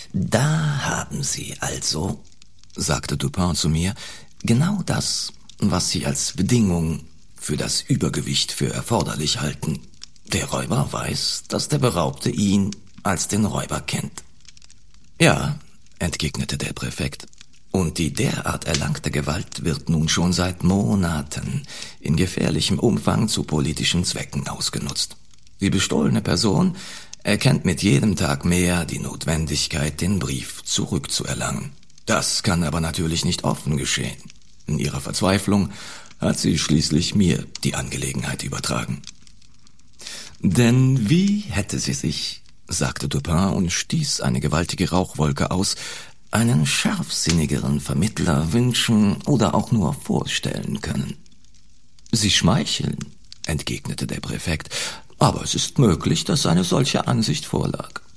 Da haben Sie also, sagte Dupin zu mir, genau das, was Sie als Bedingung für das Übergewicht für erforderlich halten. Der Räuber weiß, dass der Beraubte ihn als den Räuber kennt. Ja, entgegnete der Präfekt, und die derart erlangte Gewalt wird nun schon seit Monaten in gefährlichem Umfang zu politischen Zwecken ausgenutzt. Die bestohlene Person erkennt mit jedem Tag mehr die Notwendigkeit, den Brief zurückzuerlangen. Das kann aber natürlich nicht offen geschehen. In ihrer Verzweiflung hat sie schließlich mir die Angelegenheit übertragen. Denn wie hätte sie sich, sagte Dupin und stieß eine gewaltige Rauchwolke aus, einen scharfsinnigeren Vermittler wünschen oder auch nur vorstellen können? Sie schmeicheln, entgegnete der Präfekt, aber es ist möglich, dass eine solche Ansicht vorlag.